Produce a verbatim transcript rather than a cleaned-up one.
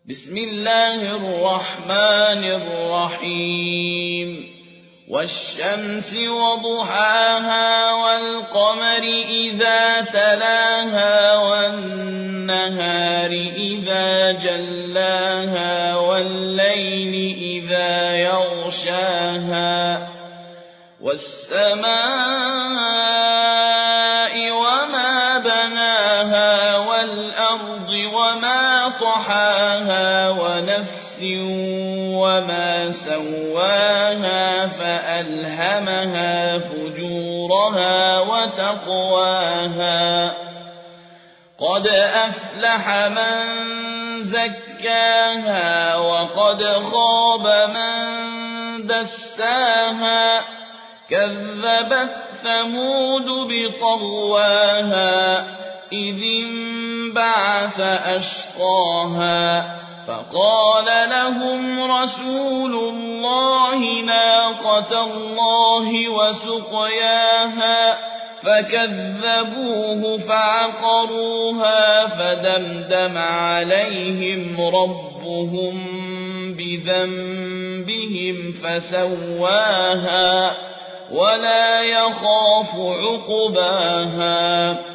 بسم الله الرحمن الرحيم والشمس وضحاها والقمر إذا تلاها والنهار إذا جلاها والليل إذا يغشاها والسماء وما بناها والأرض وما طحاها ونفس وما سواها فألهمها فجورها وتقواها قد أفلح من زكاها وقد خاب من دساها كذبت ثمود بطغواها إذ انبعث أشقاها فقال لهم رسول الله ناقة الله وسقياها فكذبوه فعقروها فدمدم عليهم ربهم بذنبهم فسواها ولا يخاف عقباها